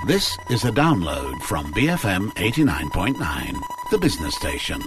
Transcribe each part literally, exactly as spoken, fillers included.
This is a download from B F M eighty-nine point nine, the business station.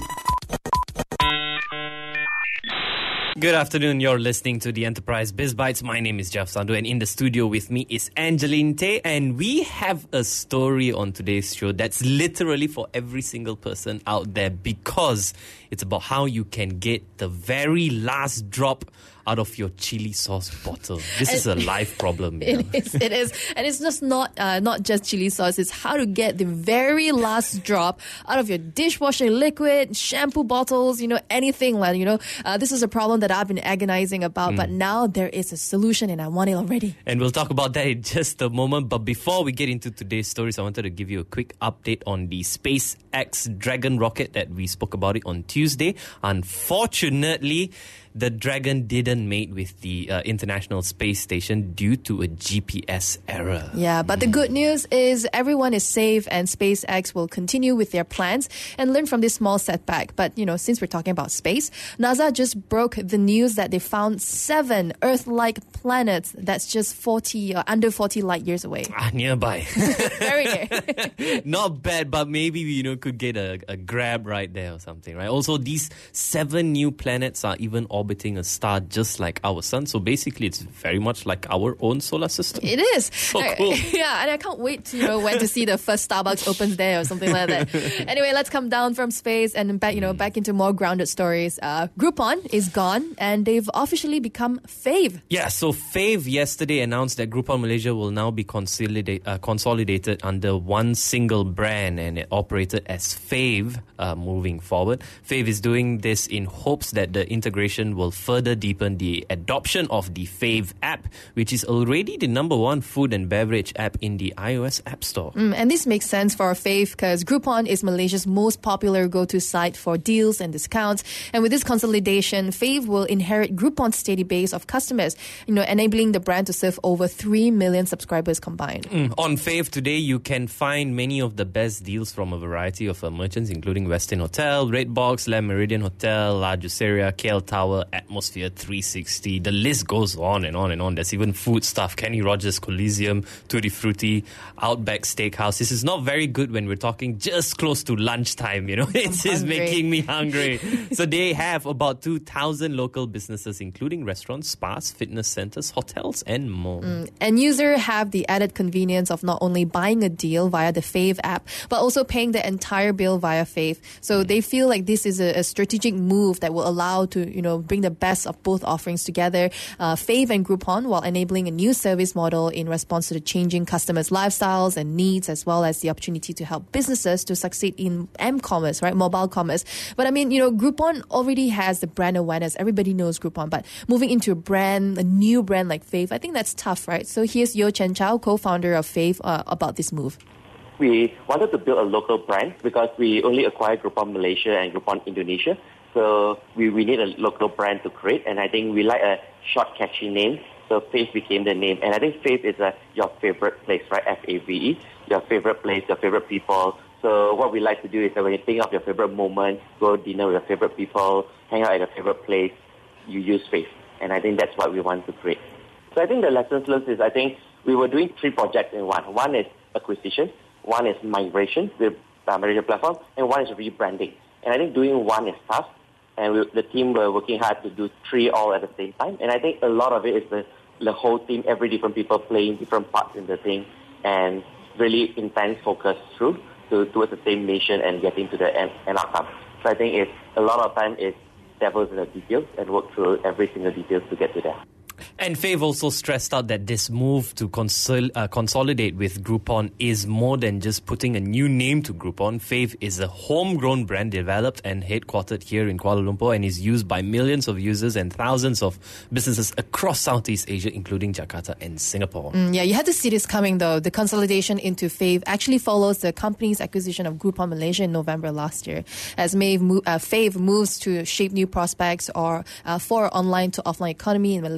Good afternoon, you're listening to the Enterprise Biz Bites. My name is Jeff Sandhu and in the studio with me is Angeline Tay, and we have a story on today's show that's literally for every single person out there, because it's about how you can get the very last drop out of your chili sauce bottle. This is a life problem. It know? is, it is. And it's just not uh, not just chili sauce, it's how to get the very last drop out of your dishwasher liquid, shampoo bottles, you know, anything like, you know. Uh, this is a problem that I've been agonizing about, mm. but now there is a solution and I want it already. And we'll talk about that in just a moment. But before we get into today's stories, I wanted to give you a quick update on the SpaceX Dragon rocket that we spoke about it on Tuesday. Unfortunately, the Dragon didn't mate with the uh, International Space Station due to a G P S error. Yeah, but mm. the good news is everyone is safe and SpaceX will continue with their plans and learn from this small setback. But, you know, since we're talking about space, NASA just broke the news that they found seven Earth-like planets that's just forty or under forty light years away. Ah, nearby. Very near. Not bad, but maybe we, you know, could get a, a grab right there or something, right? Also, these seven new planets are even orbiting a star just like our sun. So basically, it's very much like our own solar system. It is. So cool. Yeah, and I can't wait to, you know, when to see the first Starbucks opens there or something like that. Anyway, let's come down from space and back, you know, back into more grounded stories. Uh, Groupon is gone and they've officially become Fave. Yeah, so Fave yesterday announced that Groupon Malaysia will now be consolidate, uh, consolidated under one single brand and it operated as Fave uh, moving forward. Fave is doing this in hopes that the integration will further deepen the adoption of the Fave app, which is already the number one food and beverage app in the iOS App Store. Mm, and this makes sense for Fave because Groupon is Malaysia's most popular go-to site for deals and discounts. And with this consolidation, Fave will inherit Groupon's steady base of customers, you know, enabling the brand to serve over three million subscribers combined. Mm. On Fave today, you can find many of the best deals from a variety of uh, merchants, including Westin Hotel, Redbox, Le Meridian Hotel, La Juseria, K L Tower, Atmosphere three sixty. The list goes on and on and on. There's even food stuff. Kenny Rogers Coliseum, Tutti Frutti, Outback Steakhouse. This is not very good when we're talking just close to lunchtime, you know. It's is making me hungry. So they have about two thousand local businesses, including restaurants, spas, fitness centers, hotels, and more. Mm. And users have the added convenience of not only buying a deal via the Fave app, but also paying the entire bill via Fave. So they feel like this is a, a strategic move that will allow to, you know, bring the best of both offerings together, uh, Fave and Groupon, while enabling a new service model in response to the changing customers' lifestyles and needs, as well as the opportunity to help businesses to succeed in m-commerce, right, mobile commerce. But I mean, you know, Groupon already has the brand awareness. Everybody knows Groupon, but moving into a brand, a new brand like Fave, I think that's tough, right? So here's Yo Chen Chow, co-founder of Fave, uh, about this move. We wanted to build a local brand because we only acquired Groupon Malaysia and Groupon Indonesia. So we, we need a local brand to create, and I think we like a short, catchy name. So Fave became the name. And I think Fave is a, your favorite place, right? F A V E, your favorite place, your favorite people. So what we like to do is that when you think of your favorite moment, go dinner with your favorite people, hang out at your favorite place, you use Fave. And I think that's what we want to create. So I think the lessons learned is I think we were doing three projects in one. One is acquisition, one is migration with the Malaysia platform, and one is rebranding. And I think doing one is tough. And we, the team were working hard to do three all at the same time. And I think a lot of it is the, the whole team, every different people playing different parts in the thing, and really intense focus through to, towards the same mission and getting to the end, end outcome. So I think it's a lot of time is devils in the details and work through every single detail to get to there. And Fave also stressed out that this move to consol- uh, consolidate with Groupon is more than just putting a new name to Groupon. Fave is a homegrown brand developed and headquartered here in Kuala Lumpur and is used by millions of users and thousands of businesses across Southeast Asia, including Jakarta and Singapore. Mm, yeah, you had to see this coming though. The consolidation into Fave actually follows the company's acquisition of Groupon Malaysia in November last year. As Fave, mo- uh, Fave moves to shape new prospects or uh, for online to offline economy in Malaysia and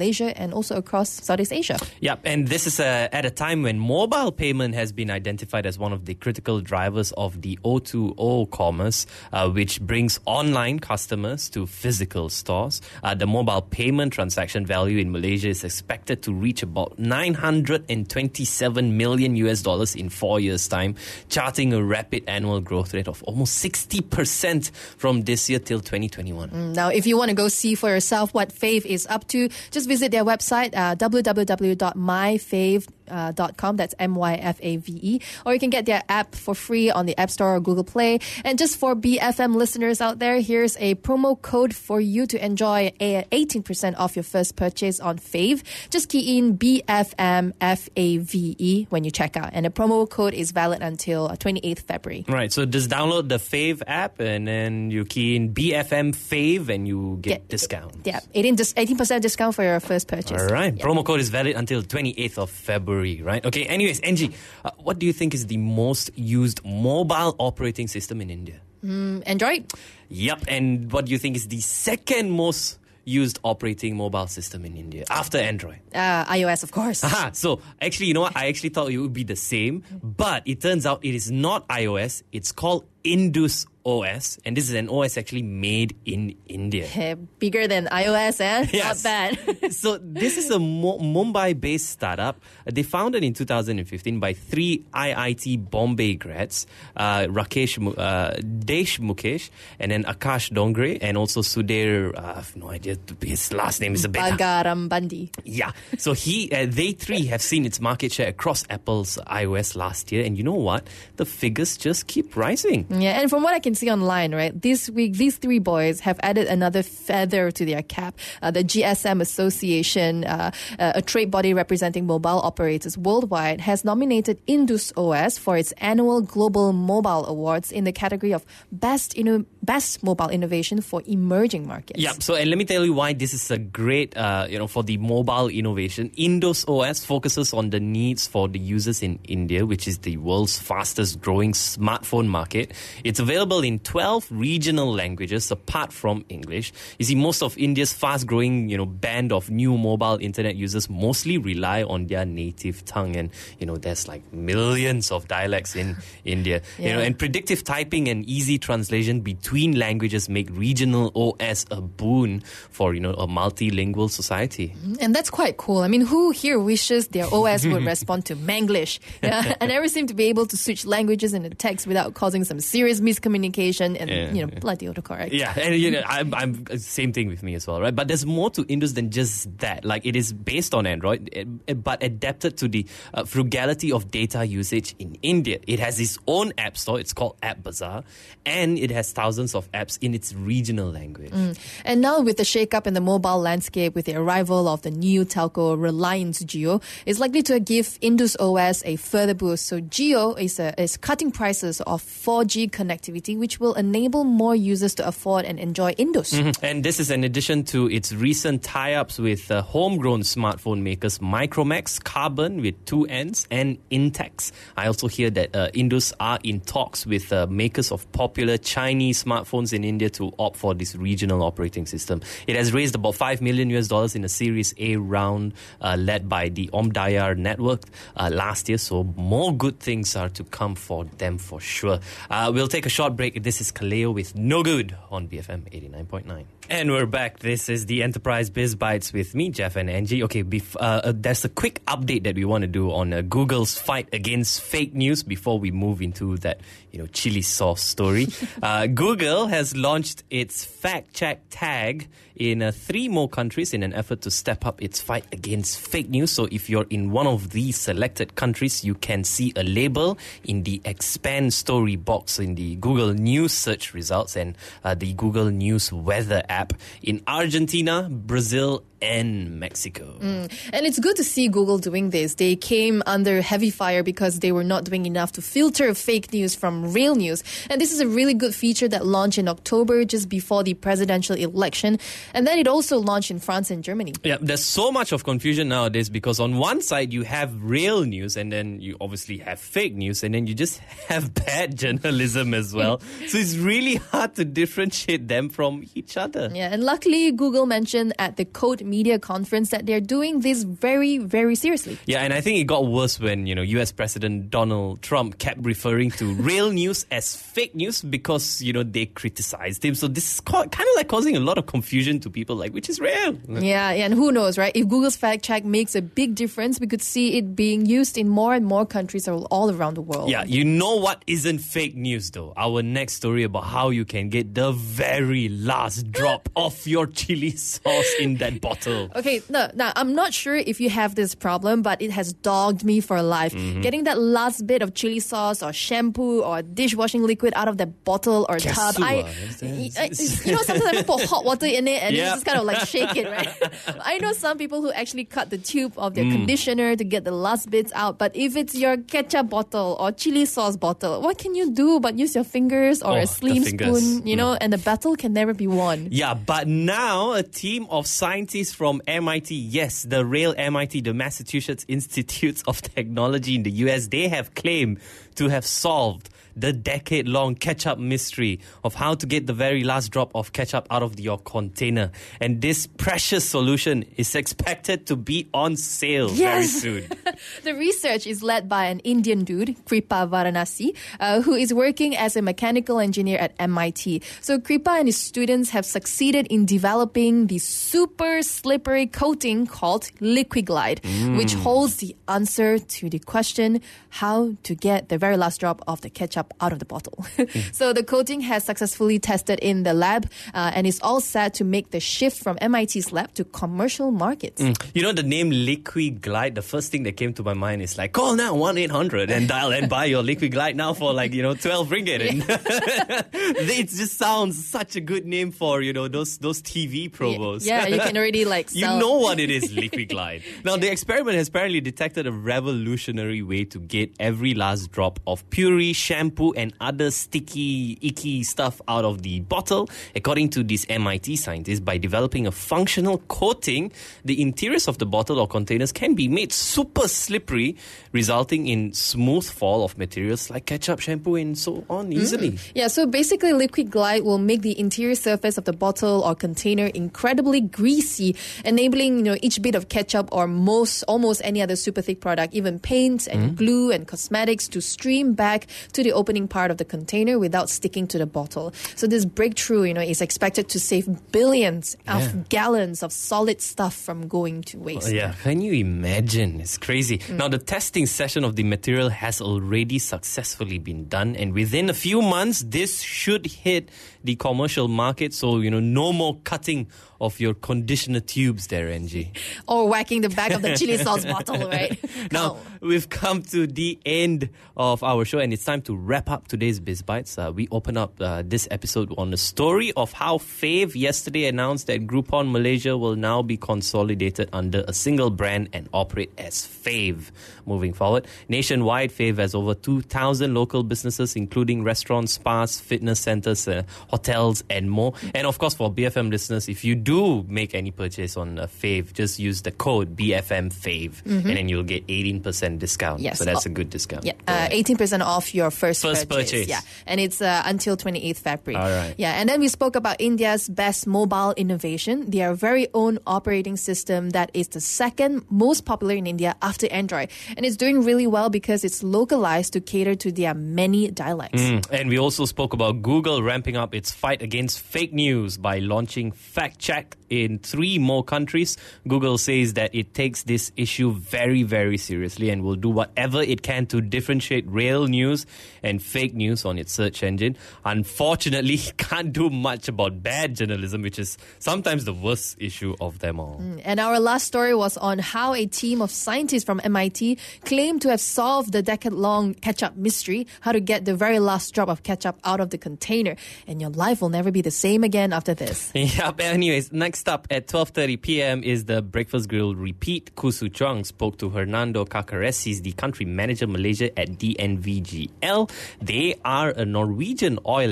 and also across Southeast Asia. Yep, and this is uh, at a time when mobile payment has been identified as one of the critical drivers of the O two O commerce, uh, which brings online customers to physical stores. Uh, the mobile payment transaction value in Malaysia is expected to reach about nine hundred twenty-seven million U S dollars in four years' time, charting a rapid annual growth rate of almost sixty percent from this year till twenty twenty-one. Mm, now, if you want to go see for yourself what Fave is up to, just visit their website, uh, w w w dot my fave dot com. That's M Y F A V E. Or you can get their app for free on the App Store or Google Play. And just for B F M listeners out there, here's a promo code for you to enjoy a eighteen percent off your first purchase on Fave. Just key in B F M F A V E when you check out. And the promo code is valid until twenty-eighth February. Right, so just download the Fave app and then you key in B F M Fave and you get, get discounts. Yeah, eighteen percent discount for your first purchase. All right, yeah. Promo code is valid until twenty-eighth of February, right? Okay, anyways, Angie, uh, what do you think is the most used mobile operating system in India? Mm, Android? Yep, and what do you think is the second most used operating mobile system in India after Android? Uh, iOS, of course. Aha, so actually, you know what? I actually thought it would be the same, but it turns out it is not iOS. It's called Indus O S, and this is an O S actually made in India. Yeah, bigger than iOS, eh? Yes. Not bad. So this is a Mo- Mumbai-based startup. Uh, they founded in two thousand fifteen by three I I T Bombay grads, uh, Rakesh Mu- uh, Desh Mukesh, and then Akash Dongre, and also Sudhir. Uh, I have no idea. His last name is a bit. Bagaram Bandi. Yeah. So he, uh, they three have seen its market share across Apple's iOS last year, and you know what? The figures just keep rising. Yeah, and from what I can see online, right, this week, these three boys have added another feather to their cap. Uh, the G S M Association, uh, uh, a trade body representing mobile operators worldwide, has nominated Indus O S for its annual Global Mobile Awards in the category of Best Inno- Best Mobile Innovation for Emerging Markets. Yeah, so and let me tell you why this is a great, uh, you know, for the mobile innovation. Indus O S focuses on the needs for the users in India, which is the world's fastest growing smartphone market. It's available in twelve regional languages apart from English. You see, most of India's fast-growing, you know, band of new mobile internet users mostly rely on their native tongue, and you know, there's like millions of dialects in India. Yeah. You know, and predictive typing and easy translation between languages make regional O S a boon for, you know, a multilingual society. And that's quite cool. I mean, who here wishes their O S would respond to Manglish? Yeah, I never seem to be able to switch languages in a text without causing some serious miscommunication and, Yeah, you know, yeah. bloody autocorrect. Yeah, and you know, I'm, I'm same thing with me as well, right? But there's more to Indus than just that. Like, it is based on Android, eh, eh, but adapted to the uh, frugality of data usage in India. It has its own app store. It's called App Bazaar, and it has thousands of apps in its regional language. Mm. And now with the shake-up in the mobile landscape, with the arrival of the new telco Reliance Jio, it's likely to give Indus O S a further boost. So Jio is, a, is cutting prices of four G connectivity, which will enable more users to afford and enjoy Indus. Mm-hmm. And this is in addition to its recent tie-ups with uh, homegrown smartphone makers Micromax, Carbon with two N's, and Intex. I also hear that uh, Indus are in talks with uh, makers of popular Chinese smartphones in India to opt for this regional operating system. It has raised about five million U S dollars in a Series A round uh, led by the Omdayar network uh, last year, so more good things are to come for them for sure. Uh, we'll take a short break. This is Kaleo with No Good on B F M eighty-nine point nine. And we're back. This is the Enterprise Biz Bites with me, Jeff and Angie. Okay, bef- uh, uh, there's a quick update that we want to do on uh, Google's fight against fake news before we move into that, you know, chili sauce story. uh, Google has launched its fact check tag in uh, three more countries in an effort to step up its fight against fake news. So if you're in one of these selected countries, you can see a label in the expand story box in the Google News search results and uh, the Google News weather app in Argentina, Brazil, and Mexico. Mm. And it's good to see Google doing this. They came under heavy fire because they were not doing enough to filter fake news from real news. And this is a really good feature that launched in October, just before the presidential election. And then it also launched in France and Germany. Yeah, there's so much of confusion nowadays because on one side you have real news and then you obviously have fake news and then you just have bad journalism as well. So it's really hard to differentiate them from each other. Yeah, and luckily Google mentioned at the Code Media conference that they're doing this very, very seriously. Yeah, and I think it got worse when, you know, U S President Donald Trump kept referring to real news as fake news because, you know, they criticized him. So this is kind of like causing a lot of confusion to people, like, which is real? Yeah, and who knows, right? If Google's fact check makes a big difference, we could see it being used in more and more countries all around the world. Yeah, you know what isn't fake news though? Our next story about how you can get the very last drop of your chili sauce in that bottle. Okay, no, now I'm not sure if you have this problem, but it has dogged me for life. Mm-hmm. Getting that last bit of chili sauce or shampoo or dishwashing liquid out of that bottle or tub. I, I, you know, sometimes I put hot water in it and Yep. you just kind of like shake it, right? I know some people who actually cut the tube of their Mm. conditioner to get the last bits out, but if it's your ketchup bottle or chili sauce bottle, what can you do but use your fingers or Oh, a the slim fingers. spoon, you know, and the battle can never be won. Yeah, but now a team of scientists from M I T, yes, the real M I T, the Massachusetts Institute of Technology in the U S, they have claimed to have solved the decade-long ketchup mystery of how to get the very last drop of ketchup out of your container. And this precious solution is expected to be on sale Yes. very soon. The research is led by an Indian dude, Kripa Varanasi, uh, who is working as a mechanical engineer at M I T. So Kripa and his students have succeeded in developing the super slippery coating called Liquiglide, Mm. which holds the answer to the question how to get the very last drop of the ketchup out of the bottle. So the coating has successfully tested in the lab uh, and is all set to make the shift from M I T's lab to commercial markets. You know, the name Liquiglide, the first thing that came to my mind is like, call now one eight hundred and dial and buy your Liquiglide now for like, you know, twelve ringgit. And it just sounds such a good name for, you know, those those T V promos. Yeah, you can already like You sell. know what it is, Liquiglide. Now, the experiment has apparently detected a revolutionary way to get every last drop of puree, shampoo, and other sticky, icky stuff out of the bottle. According to these M I T scientists, by developing a functional coating, the interiors of the bottle or containers can be made super slippery, resulting in smooth fall of materials like ketchup, shampoo, and so on easily. Yeah, so basically Liquiglide will make the interior surface of the bottle or container incredibly greasy, enabling, you know, each bit of ketchup or most almost any other super thick product, even paint and glue and cosmetics, to stream back to the opening part of the container without sticking to the bottle. So this breakthrough, you know, is expected to save billions Yeah. of gallons of solid stuff from going to waste. Yeah, can you imagine? It's crazy. Now, the testing session of the material has already successfully been done, and within a few months, this should hit the commercial market. So, you know, no more cutting of your conditioner tubes there, Angie. Or whacking the back of the chili sauce bottle, right? Now, we've come to the end of our show, and it's time to wrap up today's Biz Bites. Uh, we open up uh, this episode on the story of how Fave yesterday announced that Groupon Malaysia will now be consolidated under a single brand and operate as Fave moving forward. Nationwide, Fave has over two thousand local businesses, including restaurants, spas, fitness centers, uh, hotels, and more. And of course, for B F M listeners, if you do make any purchase on uh, Fave, just use the code B F M Fave, and then you'll get eighteen percent discount. Yes. So that's a good discount. Yeah, uh, eighteen percent off your first, First purchase. Yeah, and it's uh, until twenty-eighth February. All right. Yeah, and then we spoke about India's best mobile innovation, their very own operating system that is the second most popular in India after Android. And it's doing really well because it's localized to cater to their many dialects. Mm. And we also spoke about Google ramping up its fight against fake news by launching Fact Check in three more countries. Google says that it takes this issue very, very seriously and will do whatever it can to differentiate real news and fake news on its search engine. Unfortunately, it can't do much about bad journalism, which is sometimes the worst issue of them all. And our last story was on how a team of scientists from M I T claimed to have solved the decade-long ketchup mystery, how to get the very last drop of ketchup out of the container. And your life will never be the same again after this. Yep. Anyways, next up at twelve thirty p.m. is the Breakfast Grill repeat. Kusu Chuang spoke to Hernando Cacaresis, the country manager Malaysia at D N V G L. They are a Norwegian oil and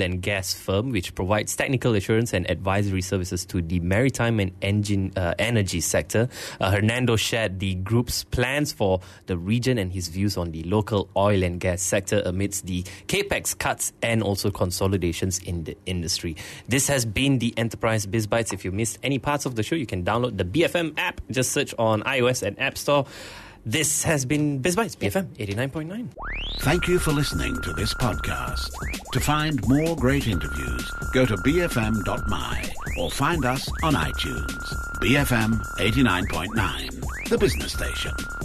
and gas firm which provides technical assurance and advisory services to the maritime and engine uh, energy sector. Uh, Hernando shared the group's plans for the region and his views on the local oil and gas sector amidst the capex cuts and also consolidations in the industry. This has been the Enterprise Biz Bites. If you missed any parts of the show, you can download the B F M app. Just search on iOS and App Store. This has been Biz Bites, B F M eighty-nine point nine. Thank you for listening to this podcast. To find more great interviews, go to b f m dot m y or find us on iTunes. B F M eighty-nine point nine, the business station.